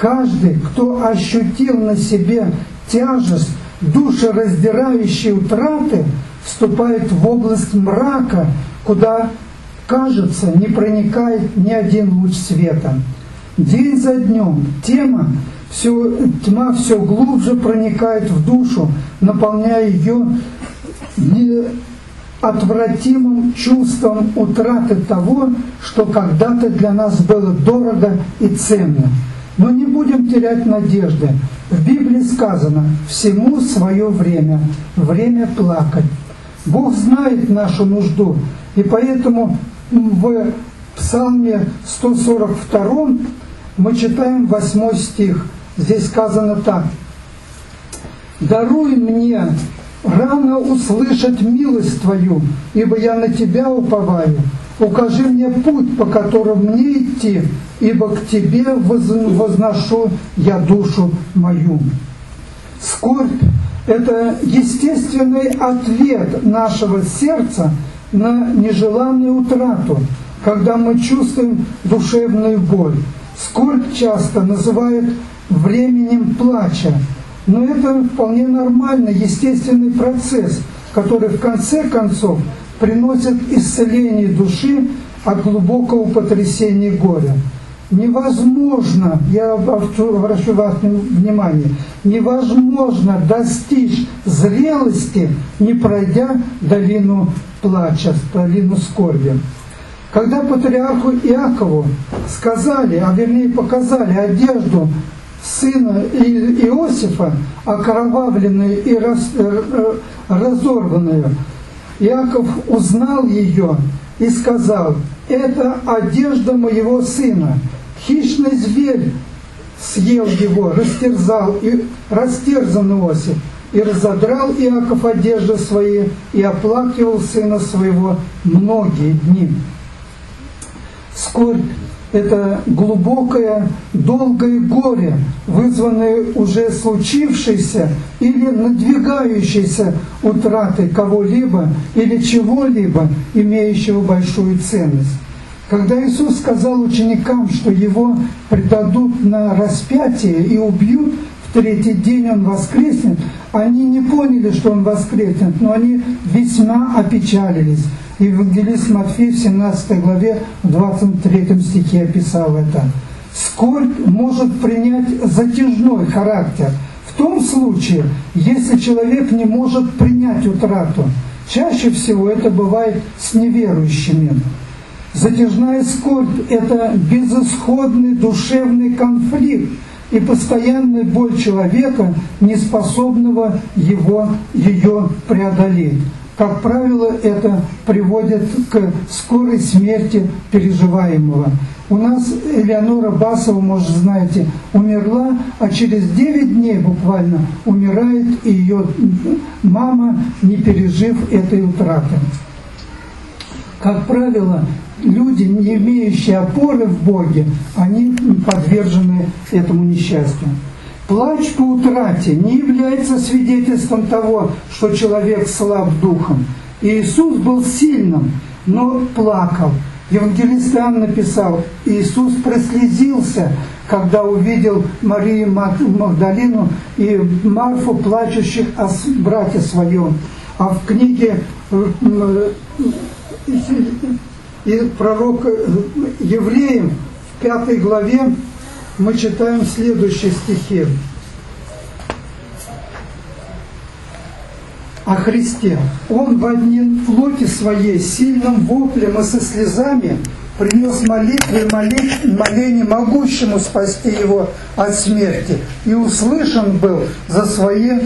Каждый, кто ощутил на себе тяжесть душераздирающей утраты, вступает в область мрака, куда, кажется, не проникает ни один луч света. День за днем тьма все глубже проникает в душу, наполняя ее неотвратимым чувством утраты того, что когда-то для нас было дорого и ценно. Но не будем терять надежды. В Библии сказано: «Всему свое время, время плакать». Бог знает нашу нужду, и поэтому в Псалме 142 мы читаем 8 стих. Здесь сказано так: «Даруй мне рано услышать милость Твою, ибо я на Тебя уповаю. Укажи мне путь, по которому мне идти, ибо к Тебе возношу я душу мою». Скорбь – это естественный ответ нашего сердца на нежеланную утрату, когда мы чувствуем душевную боль. Скорбь часто называют временем плача, но это вполне нормальный, естественный процесс, который в конце концов приносит исцеление души от глубокого потрясения горя. Невозможно, я обращу ваше внимание, невозможно достичь зрелости, не пройдя долину плача, долину скорби. Когда патриарху Иакову сказали, а вернее показали одежду сына Иосифа, окровавленную и разорванную, Иаков узнал ее и сказал: «Это одежда моего сына. Хищный зверь съел его, растерзан Иосиф, и разодрал Иаков одежды свои, и оплакивал сына своего многие дни». Скорбь – это глубокое, долгое горе, вызванное уже случившейся или надвигающейся утратой кого-либо или чего-либо, имеющего большую ценность. Когда Иисус сказал ученикам, что Его предадут на распятие и убьют, в третий день Он воскреснет, они не поняли, что Он воскреснет, но они весьма опечалились. Евангелист Матфей в 17 главе, в 23 стихе описал это. Скорбь может принять затяжной характер в том случае, если человек не может принять утрату. Чаще всего это бывает с неверующими. Затяжная скорбь – это безысходный душевный конфликт и постоянная боль человека, неспособного ее преодолеть. Как правило, это приводит к скорой смерти переживаемого. У нас Элеонора Басова, может, знаете, умерла, а через 9 дней буквально умирает и ее мама, не пережив этой утраты. Как правило, люди, не имеющие опоры в Боге, они подвержены этому несчастью. Плач по утрате не является свидетельством того, что человек слаб духом. Иисус был сильным, но плакал. Евангелист Иоанн написал: Иисус прослезился, когда увидел Марию Магдалину и Марфу, плачущих о брате своем. А в книге пророка Евреям в 5 главе мы читаем следующие стихи о Христе. «Он во дни плоти своей сильным воплем и со слезами принес молитвы и моление могущему спасти его от смерти, и услышан был за свое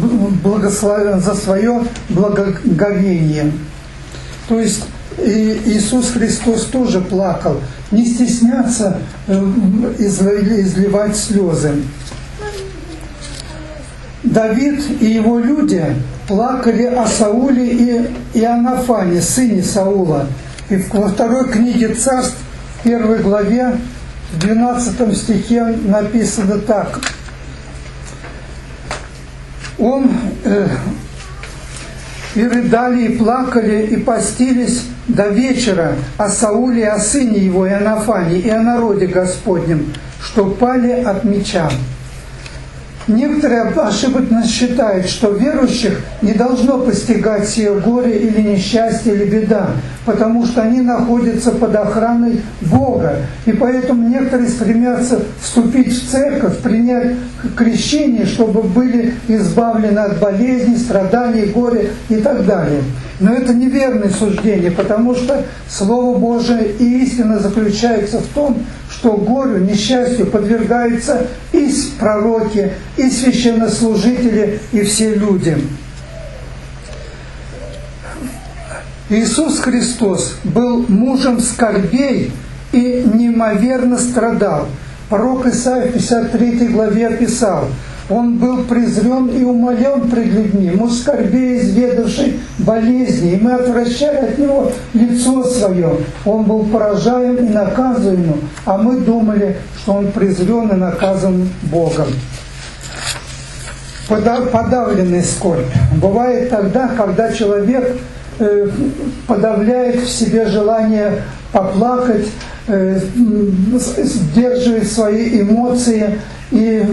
благоговение». То есть Иисус Христос тоже плакал. Не стесняться изливать слезы. Давид и его люди плакали о Сауле и Иоаннафане, сыне Саула. И во 2 книге Царств, в 1 главе, в 12 стихе написано так: «Он и рыдали, и плакали, и постились до вечера о Сауле и о сыне его Иоаннафане, и о народе Господнем, что пали от меча. Некоторые ошибочно считают, что верующих не должно постигать сие горе или несчастье или беда, потому что они находятся под охраной Бога. И поэтому некоторые стремятся вступить в церковь, принять крещение, чтобы были избавлены от болезней, страданий, горя и так далее. Но это неверное суждение, потому что Слово Божие и истина заключается в том, что горю, несчастью подвергаются и пророки, и священнослужители, и все люди. Иисус Христос был мужем скорбей и неимоверно страдал. Пророк Исаия в 53 главе описал: «Он был презрен и умолен пред людьми, муж скорбей, изведавший болезни, и мы отвращали от него лицо свое. Он был поражаем и наказуем, а мы думали, что он презрен и наказан Богом». Подавленная скорбь бывает тогда, когда человек подавляет в себе желание поплакать, сдерживает свои эмоции и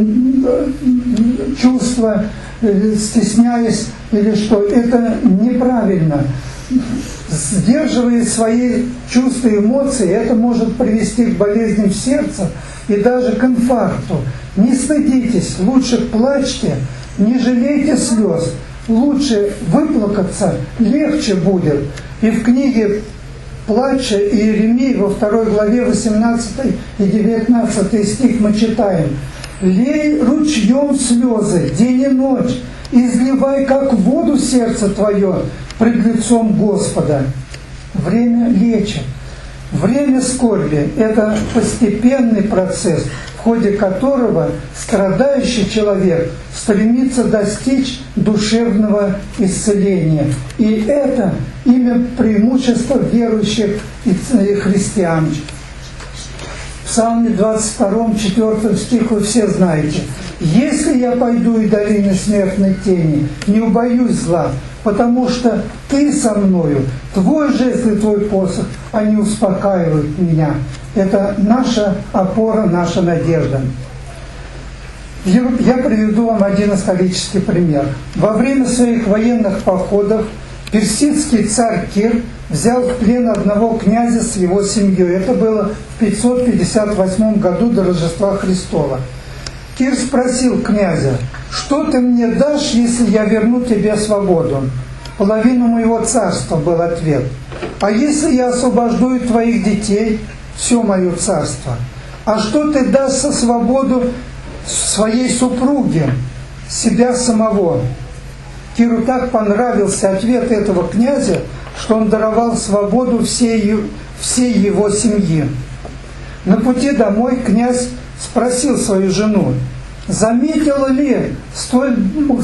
чувства, стесняясь, или что это неправильно. Сдерживая свои чувства и эмоции, это может привести к болезням сердца и даже к инфаркту. Не стыдитесь, лучше плачьте, не жалейте слез. Лучше выплакаться, легче будет. И в книге «Плача» Иеремии во 2 главе 18 и 19 стих мы читаем: «Лей ручьем слезы день и ночь, изливай как воду сердце твое пред лицом Господа». Время лечит. Время скорби – это постепенный процесс, в ходе которого страдающий человек стремится достичь душевного исцеления. И это именно преимущество верующих и христиан. В Псалме 22, 4 стих вы все знаете: «Если я пойду и долины смертной тени, не убоюсь зла, потому что ты со мною, твой жезл и твой посох, они успокаивают меня». Это наша опора, наша надежда. Я приведу вам один исторический пример. Во время своих военных походов персидский царь Кир взял в плен одного князя с его семьей. Это было в 558 году до Рождества Христова. Кир спросил князя: «Что ты мне дашь, если я верну тебе свободу?» «Половину моего царства», был ответ. «А если я освобожду твоих детей, все мое царство?» «А что ты дашь за свободу своей супруге, себя самого?» Киру так понравился ответ этого князя, что он даровал свободу всей его семьи. На пути домой князь спросил свою жену: «Заметила ли, столь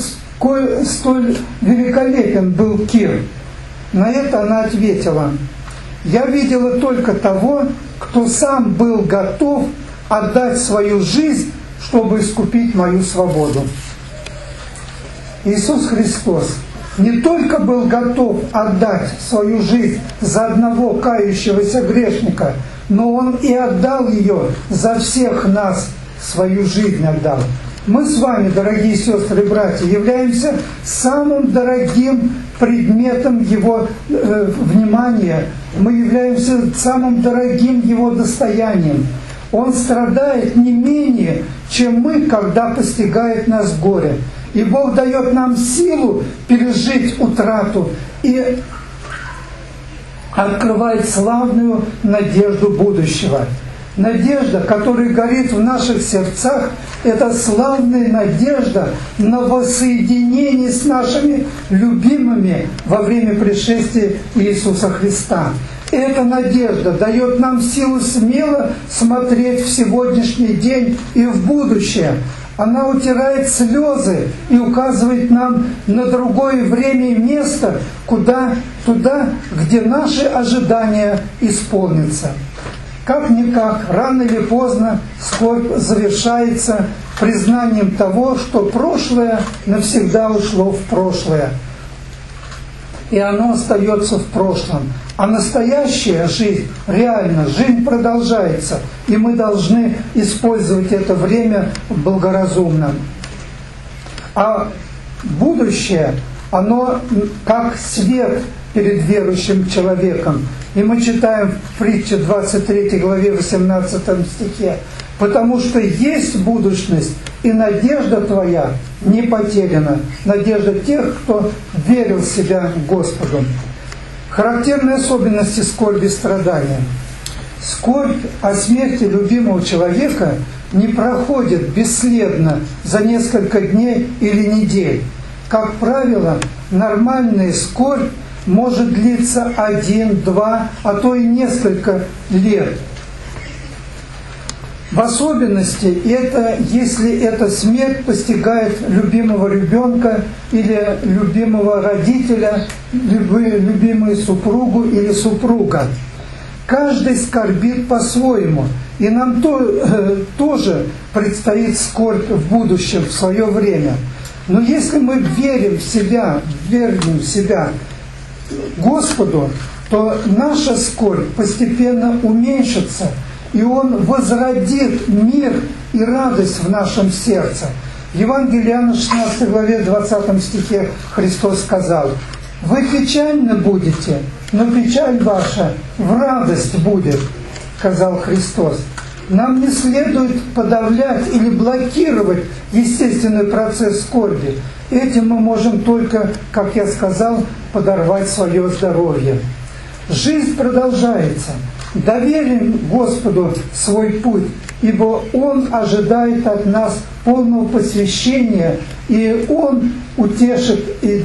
великолепен был Кир?» На это она ответила: «Я видела только того, кто сам был готов отдать свою жизнь, чтобы искупить мою свободу». Иисус Христос не только был готов отдать свою жизнь за одного кающегося грешника, но Он и отдал ее за всех нас, свою жизнь отдал. Мы с вами, дорогие сестры и братья, являемся самым дорогим предметом Его внимания. Мы являемся самым дорогим Его достоянием. Он страдает не менее, чем мы, когда постигает нас горе. И Бог дает нам силу пережить утрату и открывает славную надежду будущего. Надежда, которая горит в наших сердцах, это славная надежда на воссоединение с нашими любимыми во время пришествия Иисуса Христа. Эта надежда дает нам силу смело смотреть в сегодняшний день и в будущее. Она утирает слезы и указывает нам на другое время и место, туда, где наши ожидания исполнятся. Как-никак, рано или поздно скорбь завершается признанием того, что прошлое навсегда ушло в прошлое. И оно остается в прошлом. А настоящая жизнь, реально, жизнь продолжается, и мы должны использовать это время благоразумно. А будущее, оно как свет перед верующим человеком. И мы читаем в притче 23 главе 18 стихе: «Потому что есть будущность, и надежда твоя не потеряна». Надежда тех, кто верил в себя Господу. Характерные особенности скорби и страдания. Скорбь о смерти любимого человека не проходит бесследно за несколько дней или недель. Как правило, нормальная скорбь может длиться 1, 2, а то и несколько лет. В особенности, это если эта смерть постигает любимого ребенка или любимого родителя, любимую супругу или супруга. Каждый скорбит по-своему, и нам тоже предстоит скорбь в будущем, в свое время. Но если мы верим в себя Господу, то наша скорбь постепенно уменьшится, и Он возродит мир и радость в нашем сердце. В Евангелии Иоанна 16 главе 20 стихе Христос сказал: «Вы печальны будете, но печаль ваша в радость будет», сказал Христос. Нам не следует подавлять или блокировать естественный процесс скорби. Этим мы можем только, как я сказал, подорвать свое здоровье. Жизнь продолжается. Доверим Господу свой путь, ибо Он ожидает от нас полного посвящения, и Он утешит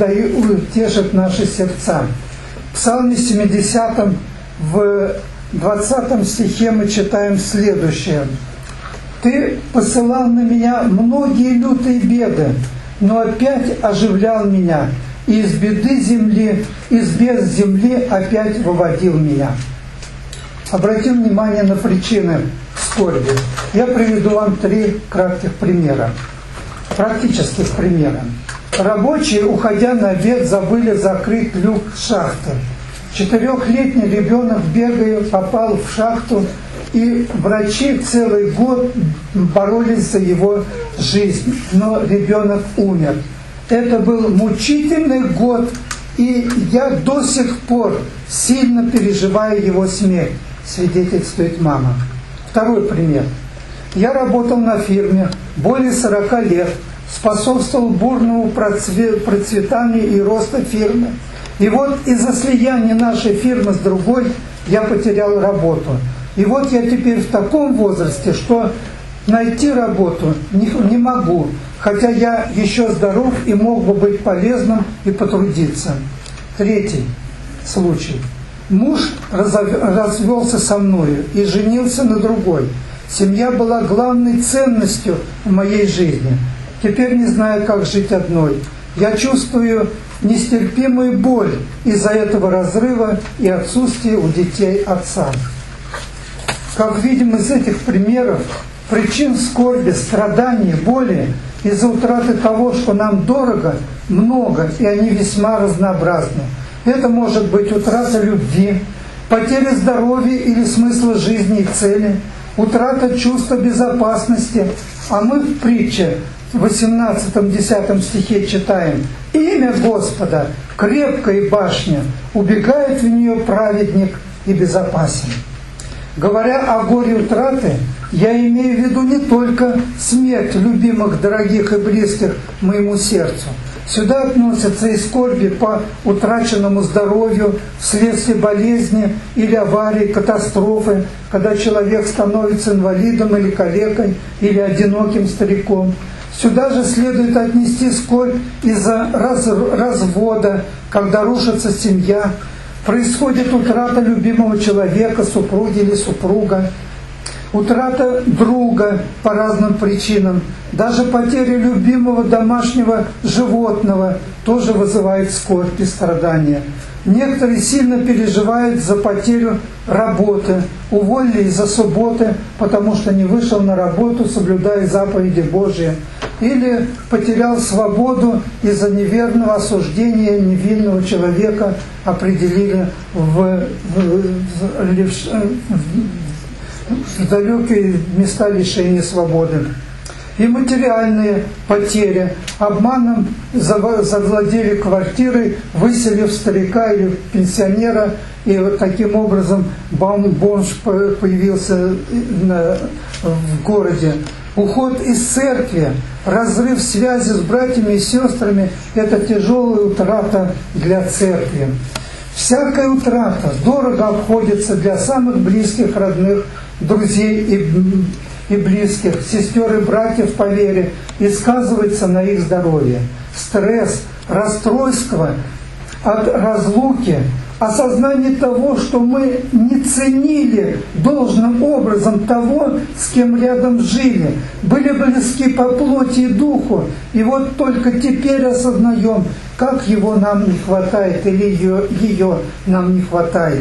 наши сердца. В Псалме 70 в 20 стихе мы читаем следующее: «Ты посылал на меня многие лютые беды, но опять оживлял меня, и из безд земли опять выводил меня». Обратим внимание на причины скорби. Я приведу вам 3 кратких примера, практических примера. Рабочие, уходя на обед, забыли закрыть люк шахты. 4-летний ребенок, бегая, попал в шахту, и врачи целый год боролись за его жизнь, но ребенок умер. Это был мучительный год, и я до сих пор сильно переживаю его смерть, свидетельствует мама. Второй пример. Я работал на фирме более 40 лет, способствовал бурному процветанию и росту фирмы. И вот из-за слияния нашей фирмы с другой я потерял работу. И вот я теперь в таком возрасте, что найти работу не могу, хотя я еще здоров и мог бы быть полезным и потрудиться. Третий случай. Муж развелся со мною и женился на другой. Семья была главной ценностью в моей жизни. Теперь не знаю, как жить одной. Я чувствую нестерпимую боль из-за этого разрыва и отсутствия у детей отца. Как видим из этих примеров, причин скорби, страданий, боли из-за утраты того, что нам дорого, много, и они весьма разнообразны. Это может быть утрата любви, потеря здоровья или смысла жизни и цели, утрата чувства безопасности. А мы в притче в 18-10 стихе читаем: «Имя Господа — крепкая башня, убегает в нее праведник и безопасен». Говоря о горе утраты, я имею в виду не только смерть любимых, дорогих и близких моему сердцу. Сюда относятся и скорби по утраченному здоровью вследствие болезни или аварии, катастрофы, когда человек становится инвалидом или калекой, или одиноким стариком. Сюда же следует отнести скорбь из-за развода, когда рушится семья, происходит утрата любимого человека, супруги или супруга, утрата друга по разным причинам, даже потеря любимого домашнего животного тоже вызывает скорбь и страдания. Некоторые сильно переживают за потерю работы, уволили из-за субботы, потому что не вышел на работу, соблюдая заповеди Божьи. или потерял свободу из-за неверного осуждения невинного человека, определили в далекие места лишения свободы. И материальные потери. Обманом завладели квартирой, выселив старика или пенсионера, и вот таким образом бомж появился в городе. Уход из церкви, разрыв связи с братьями и сестрами – это тяжелая утрата для церкви. Всякая утрата дорого обходится для самых близких, родных, друзей и близких, сестер и братьев по вере, и сказывается на их здоровье. Стресс, расстройство от разлуки, осознание того, что мы не ценили должным образом того, с кем рядом жили, были близки по плоти и духу, и вот только теперь осознаем, как его нам не хватает или ее нам не хватает.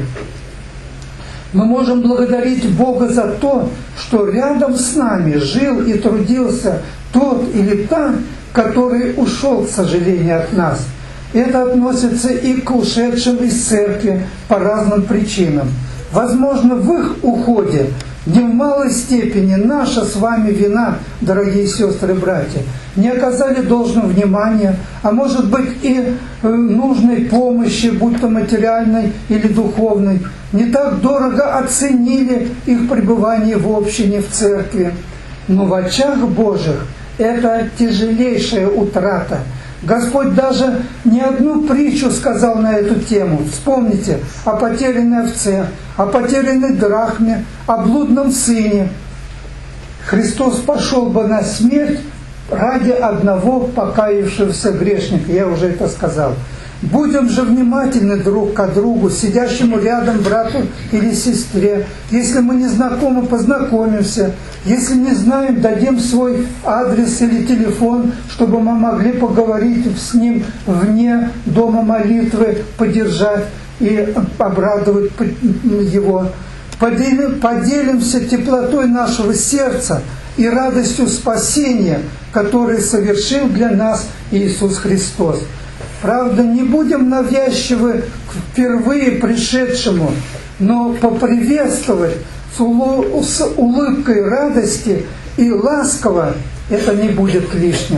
Мы можем благодарить Бога за то, что рядом с нами жил и трудился тот или та, который ушел, к сожалению, от нас. Это относится и к ушедшим из церкви по разным причинам. Возможно, в их уходе не в малой степени наша с вами вина, дорогие сестры и братья. Не оказали должного внимания, а может быть и нужной помощи, будь то материальной или духовной. Не так дорого оценили их пребывание в общине, в церкви. Но в очах Божьих это тяжелейшая утрата. Господь даже не одну притчу сказал на эту тему. Вспомните о потерянной овце, о потерянной драхме, о блудном сыне. Христос пошел бы на смерть ради одного покаявшегося грешника. Я уже это сказал. Будем же внимательны друг к другу, сидящему рядом брату или сестре. Если мы не знакомы, познакомимся. Если не знаем, дадим свой адрес или телефон, чтобы мы могли поговорить с ним вне дома молитвы, поддержать и обрадовать его. Поделимся теплотой нашего сердца и радостью спасения, которое совершил для нас Иисус Христос. Правда, не будем навязчивы к впервые пришедшему, но поприветствовать с улыбкой радости и ласково это не будет лишним.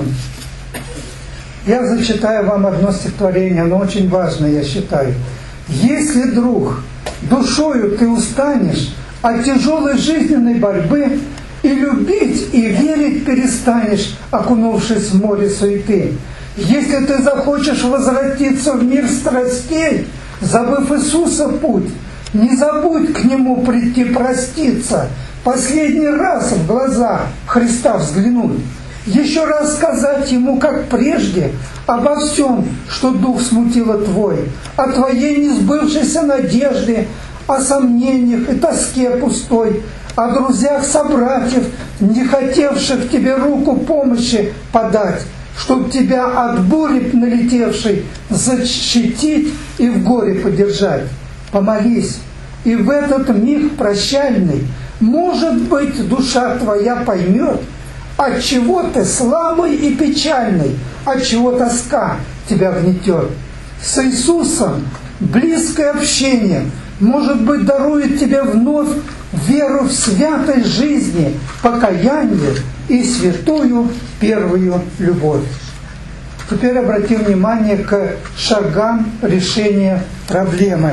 Я зачитаю вам одно стихотворение, оно очень важное, я считаю. «Если, друг, душою ты устанешь от тяжелой жизненной борьбы, и любить, и верить перестанешь, окунувшись в море суеты, если ты захочешь возвратиться в мир страстей, забыв Иисуса путь, не забудь к Нему прийти проститься, последний раз в глаза Христа взглянуть, еще раз сказать Ему, как прежде, обо всем, что дух смутило твой, о твоей несбывшейся надежде, о сомнениях и тоске пустой, о друзьях-собратьев, не хотевших тебе руку помощи подать, чтоб тебя от бури налетевшей защитить и в горе поддержать. Помолись, и в этот миг прощальный, может быть, душа твоя поймет, отчего ты слабый и печальный, отчего тоска тебя гнетет. С Иисусом близкое общение, может быть, дарует тебе вновь веру в святой жизни, покаяние и святую первую любовь. Теперь обратим внимание к шагам решения проблемы.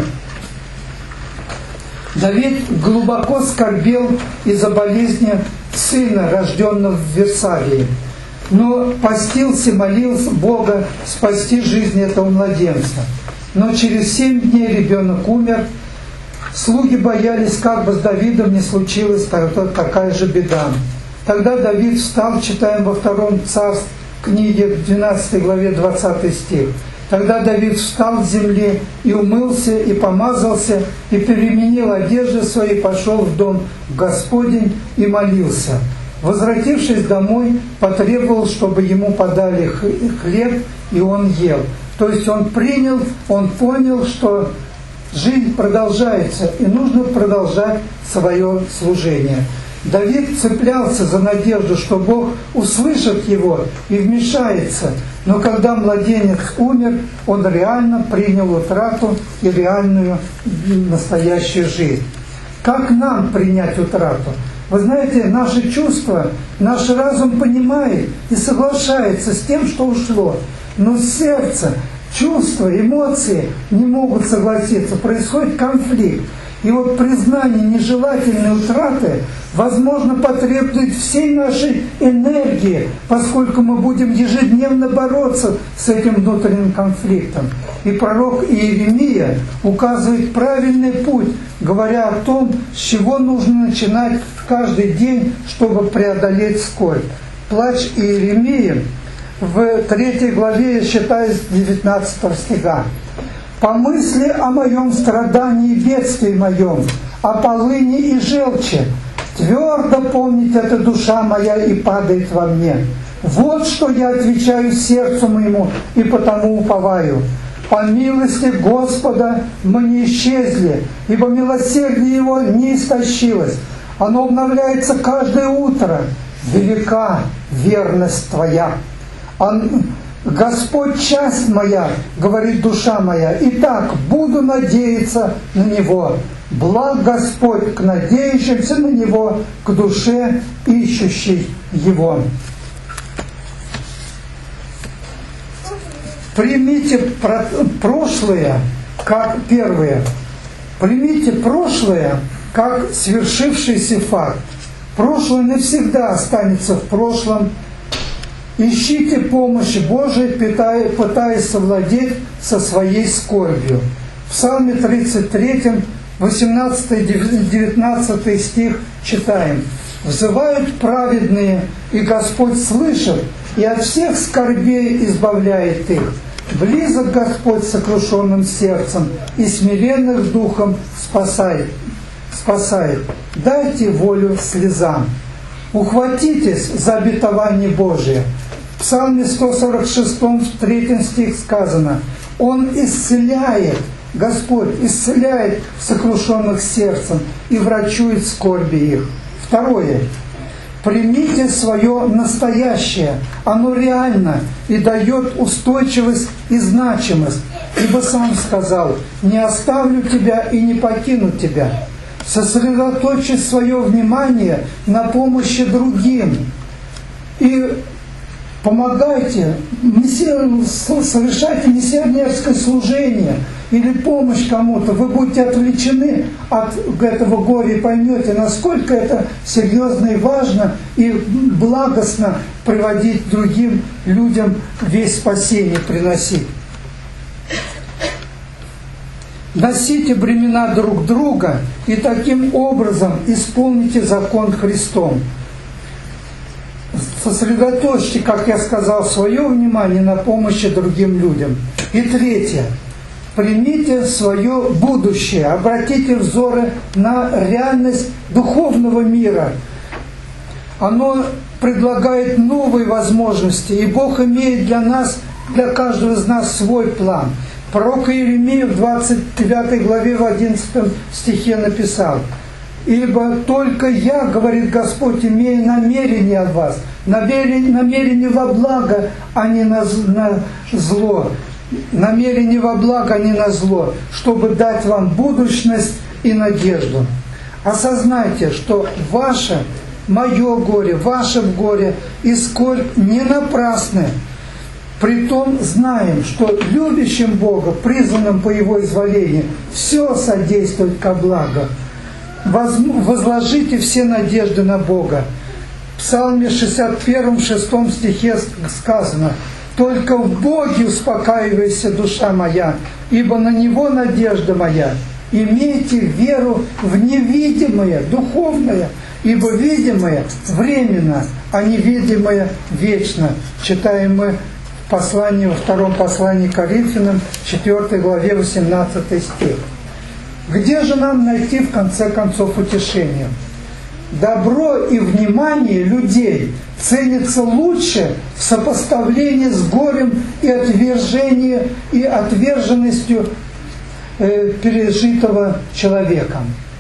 Давид глубоко скорбел из-за болезни сына, рожденного в Версавии, но постился, молился Бога спасти жизнь этого младенца. Но через 7 дней ребенок умер. Слуги боялись, как бы с Давидом не случилась такая же беда. Тогда Давид встал, читаем во 2 Царств, книге 12 главе 20 стих. Тогда Давид встал с земли и умылся, и помазался, и переменил одежды свои, пошел в дом Господень и молился. Возвратившись домой, потребовал, чтобы ему подали хлеб, и он ел. То есть он принял, он понял, что жизнь продолжается, и нужно продолжать свое служение. Давид цеплялся за надежду, что Бог услышит его и вмешается. Но когда младенец умер, он реально принял утрату и реальную настоящую жизнь. Как нам принять утрату? Вы знаете, наши чувства, наш разум понимает и соглашается с тем, что ушло. Но сердце, чувства, эмоции не могут согласиться. Происходит конфликт. И вот признание нежелательной утраты, возможно, потребует всей нашей энергии, поскольку мы будем ежедневно бороться с этим внутренним конфликтом. И пророк Иеремия указывает правильный путь, говоря о том, с чего нужно начинать каждый день, чтобы преодолеть скорбь. Плач Иеремии в 3 главе, я считаю, с 19 стиха. «Помысли о моем страдании и бедствии моем, о полыни и желчи. Твердо помнит эта душа моя и падает во мне. Вот что я отвечаю сердцу моему и потому уповаю. По милости Господа мы не исчезли, ибо милосердие Его не истощилось. Оно обновляется каждое утро. Велика верность Твоя. Господь, часть моя, говорит душа моя, итак, буду надеяться на Него. Благ Господь к надеющимся на Него, к душе, ищущей Его». Примите прошлое как первое. Примите прошлое как свершившийся факт. Прошлое навсегда останется в прошлом. Ищите помощи Божией, пытаясь совладеть со своей скорбью. В Псалме 33, 18-19 стих читаем. «Взывают праведные, и Господь слышит, и от всех скорбей избавляет их. Близок Господь сокрушенным сердцем, и смиренных духом спасает. Дайте волю слезам. Ухватитесь за обетование Божие». В Псалме 146, 3 стих сказано: «Он исцеляет, Господь исцеляет сокрушенных сердцем и врачует скорби их». Второе. Примите свое настоящее, оно реально и дает устойчивость и значимость. Ибо сам сказал: «Не оставлю тебя и не покину тебя». Сосредоточьте свое внимание на помощи другим и помогайте, совершайте миссионерское служение или помощь кому-то. Вы будете отвлечены от этого горя и поймете, насколько это серьезно и важно и благостно приводить другим людям весть спасения, приносить. Носите бремена друг друга и таким образом исполните закон Христом. Сосредоточьте, как я сказал, свое внимание на помощи другим людям. И третье. Примите свое будущее, обратите взоры на реальность духовного мира. Оно предлагает новые возможности, и Бог имеет для нас, для каждого из нас свой план. Пророк Иеремия в 29 главе в 11 стихе написал: «Ибо только я, говорит Господь, имею намерение о вас, намерение во благо, а не на зло, намерение во благо, а не на зло, чтобы дать вам будущность и надежду». Осознайте, что ваше, мое горе, ваше горе и скорбь не напрасны. Притом знаем, что любящим Бога, призванным по Его изволению, все содействует ко благу. Возложите все надежды на Бога. В Псалме 61, 6 стихе сказано: «Только в Боге успокаивайся, душа моя, ибо на Него надежда моя. Имейте веру в невидимое, духовное, ибо видимое временно, а невидимое вечно». Читаем мы послание, во втором послании к Коринфянам, 4 главе, 18 стих. Где же нам найти в конце концов утешение? Добро и внимание людей ценится лучше в сопоставлении с горем и отверженностью пережитого человеком.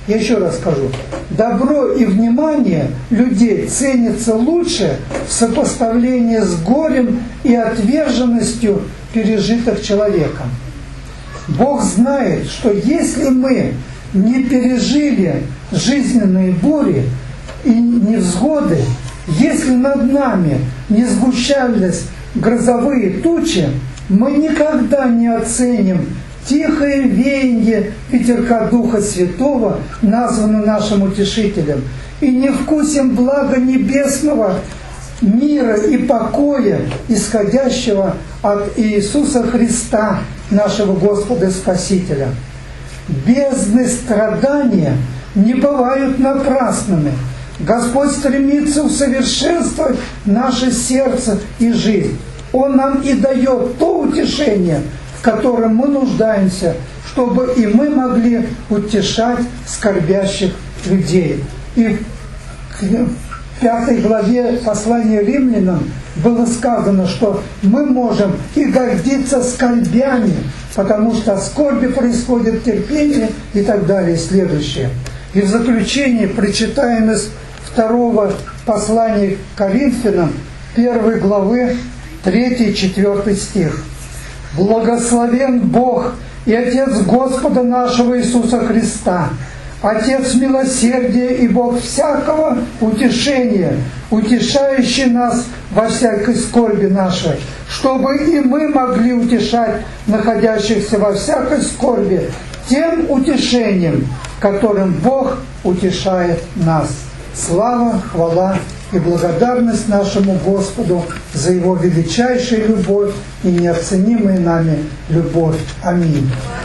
Я еще раз скажу. Добро и внимание людей ценится лучше в сопоставлении с горем и отверженностью пережитых человеком. Бог знает, что если мы не пережили жизненные бури и невзгоды, если над нами не сгущались грозовые тучи, мы никогда не оценим тихое веяние ветерка Духа Святого, названного нашим утешителем, и не вкусим блага небесного мира и покоя, исходящего от Иисуса Христа, нашего Господа и Спасителя. Бездны страдания не бывают напрасными. Господь стремится усовершенствовать наше сердце и жизнь. Он нам и дает то утешение, в котором мы нуждаемся, чтобы и мы могли утешать скорбящих людей. И в 5 главе послания Римлянам было сказано, что мы можем и гордиться скорбями, потому что от скорби происходит терпение и так далее, следующее. И в заключение прочитаем из 2 послания к Коринфянам, 1 главы, 3-4 стих. «Благословен Бог и Отец Господа нашего Иисуса Христа, Отец милосердия и Бог всякого утешения, утешающий нас во всякой скорби нашей, чтобы и мы могли утешать находящихся во всякой скорби тем утешением, которым Бог утешает нас». Слава, хвала и благодарность нашему Господу за Его величайшую любовь и неоценимую нами любовь. Аминь.